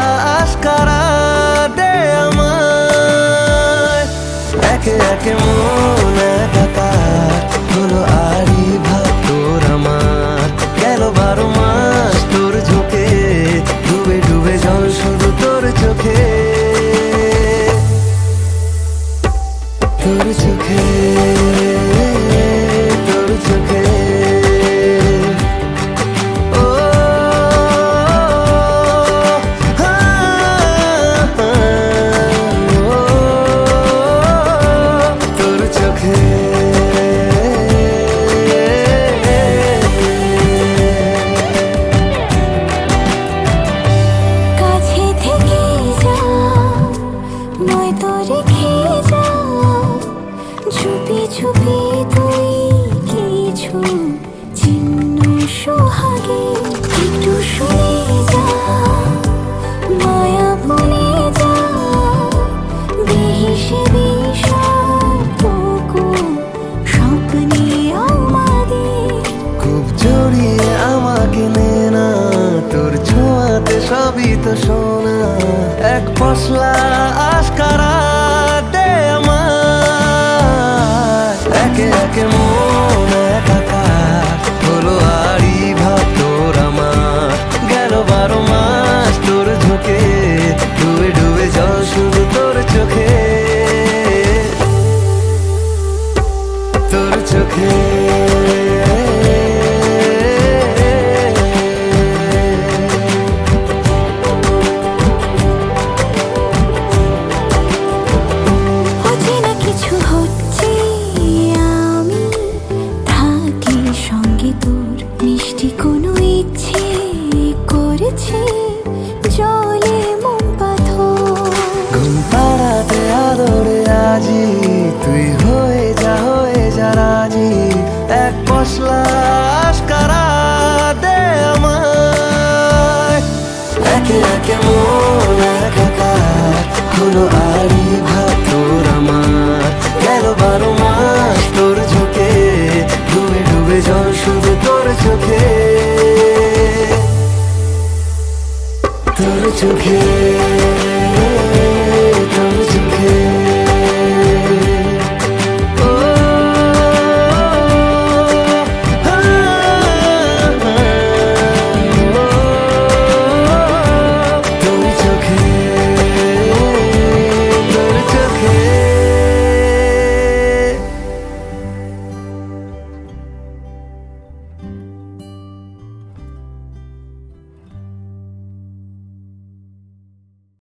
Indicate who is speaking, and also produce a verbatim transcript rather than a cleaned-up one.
Speaker 1: আশকারা দে আমায়। একে একে মন একাকার হলো আড়ি ভাব তোর আমার। গেল বারো মাস তোর ঝোঁকে, ডুবে ডুবে জল শুধু তোর চোখে, তোর চোখে, তোর চোখে। ও তোর চোখে।
Speaker 2: কাছে থেকে যা নয়তো রেখে যা, চুপি চুপি তুই কিছু চিহ্ন সোহাগে। একটু শুনে যা মায়া ভুলে যা, বেহিসে বিষটুকু স্বপ্নে আমাদের।
Speaker 1: খুব জড়িয়ে আমাকে নে না, তোর ছোঁয়াতে সবই তো সোনা। এক পশলা আশকারা দে আমায়। একে একে মন একাকার হলো আড়ি ভাব তোর আমার। গেল বারো মাস তোর ঝোঁকে, ডুবে ডুবে জল শুধু তোর চোখে, তোর চোখে।
Speaker 2: অচেনা কিছু হচ্ছে, আমি থাকি সঙ্গে তোর। মিষ্টি কোনো ইচ্ছে করেছে, জলে মন পাথর।
Speaker 1: ঘুম পাড়াতে আদরে আজি, তুই হয়ে যা হয়ে যা রাজি। এক পশলা আশকারা দে আমায়। একে একে মন একাকার হলো আড়ি ভাব তোর আমার। গেল বারো মাস তোর ঝোঁকে, ডুবে ডুবে জল শুধু তোর চোখে, তোর চোখে।